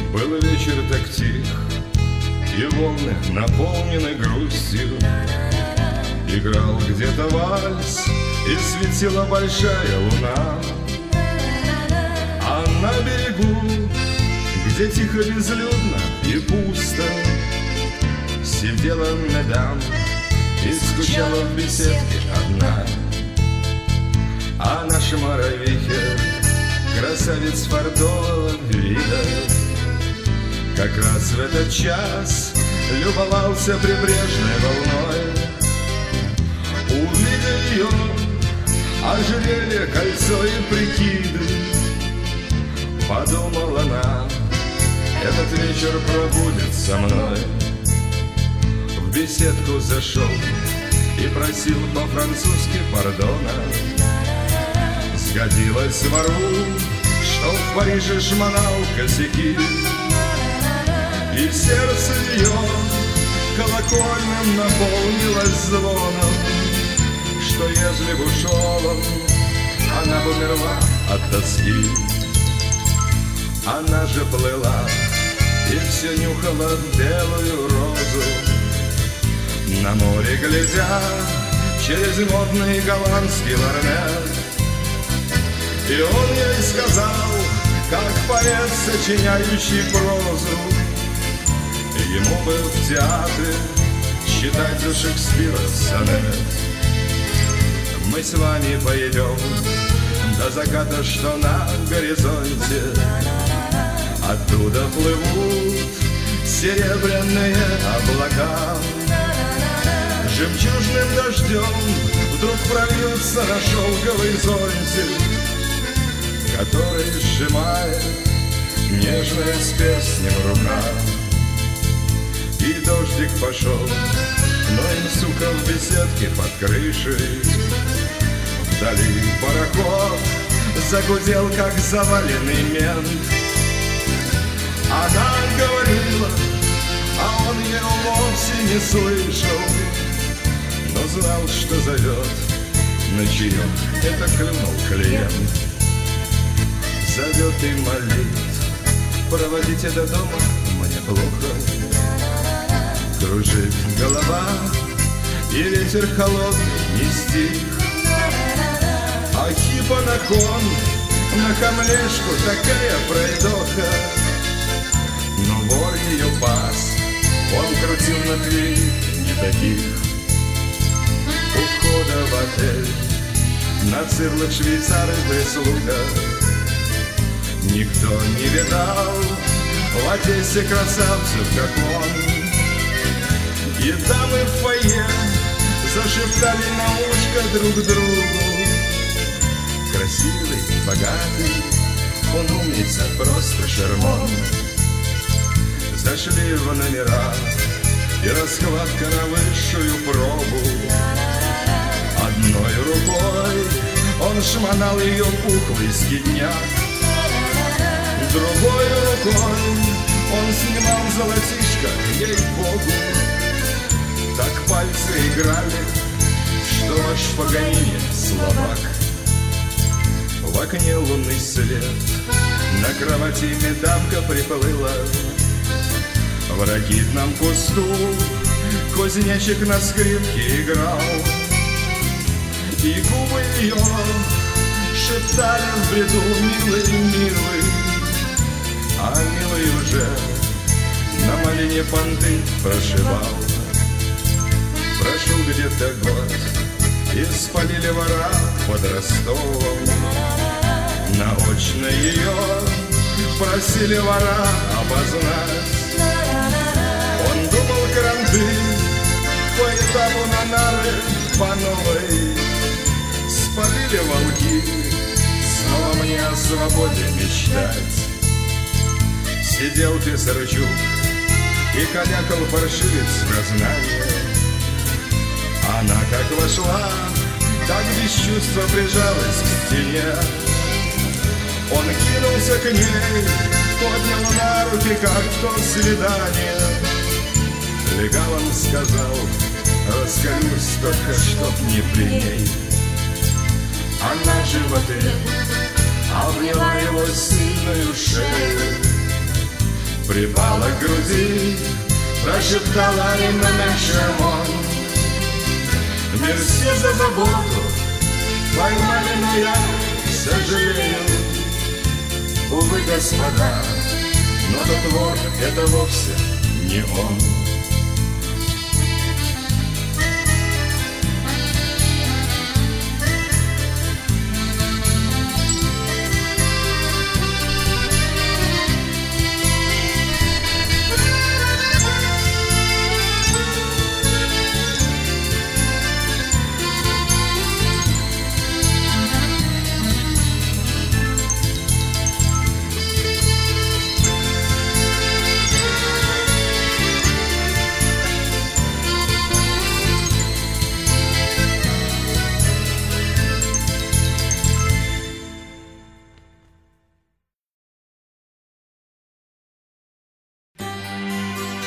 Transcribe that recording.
Был вечер так тих, и волны наполнены грустью. Играл где-то вальс, и светила большая луна. А на берегу, где тихо, безлюдно и пусто, сидела мадам и скучала в беседке одна. А наша Моровихе, красавец фартового вида, как раз в этот час любовался прибрежной волной. Увидя ее, ожерелье, кольцо и прикиды, подумала она, этот вечер пробудет со мной. В беседку зашел и просил по-французски пардона. Сгодилось вору, что в Париже шмонал косяки, и сердце ее колокольным наполнилось звоном, что ежели б ушел он, она бы умерла от тоски. Она же плыла и все нюхала белую розу, на море глядя через модный голландский лорнет. И он ей сказал, как поэт, сочиняющий прозу, ему бы в театре читать у Шекспира сонет. Мы с вами поедем до заката, что на горизонте, оттуда плывут серебряные облака. Жемчужным дождем вдруг прольются на шелковый зонтик, который сжимает нежная с песней в руках. И дождик пошел, но им, сука, в беседке под крышей. Вдали пароход загудел, как заваленный мент. Она говорила, а он ее вовсе не слышал, но знал, что зовет на чаек, это клюнул клиент. Зовет и молит, проводите до дома, мне плохо. Кружит голова, и ветер холодный не стих. А хипа на кон, на камлешку такая пройдоха. Но вор ее пас, он крутил на двери не таких. У входа в отель на цирлах швейцары прислуга. Никто не видал в Одессе красавцев, как он. И дамы в фойе зашептали на ушко друг другу. Красивый, богатый, он умница, просто шарман. Зашли в номера, и раскладка на высшую пробу. Одной рукой он шмонал ее пухлый скидняк, другой рукой он снимал золотишко, ей-богу. Так пальцы играли, что аж в Паганини слабак. В окне лунный свет, на кровати медамка приплыла. В ракитном кусту кузнечик на скрипке играл, и губы ее шептали в бреду милый, милый. А милый уже на малине понты прошивал. Прошел где-то год, и спалили вора под Ростовом. Наочно ее просили вора обознать. Он думал кранты по этапу на нары по новой. Спалили волки, снова мне о свободе мечтать. Сидел Писарчук и калякал паршивец в сознание. Она как вошла, так без чувства прижалась к стене. Он кинулся к ней, поднял на руки, как в то свидание. Легалом сказал, раскалюсь только, чтоб не при ней. Она же в ответ обняла его сильную шею, припала к груди, прошептала им на шамон. Мерси за заботу, поймали, но я сожалею. Увы, господа, но тот вор — это вовсе не он.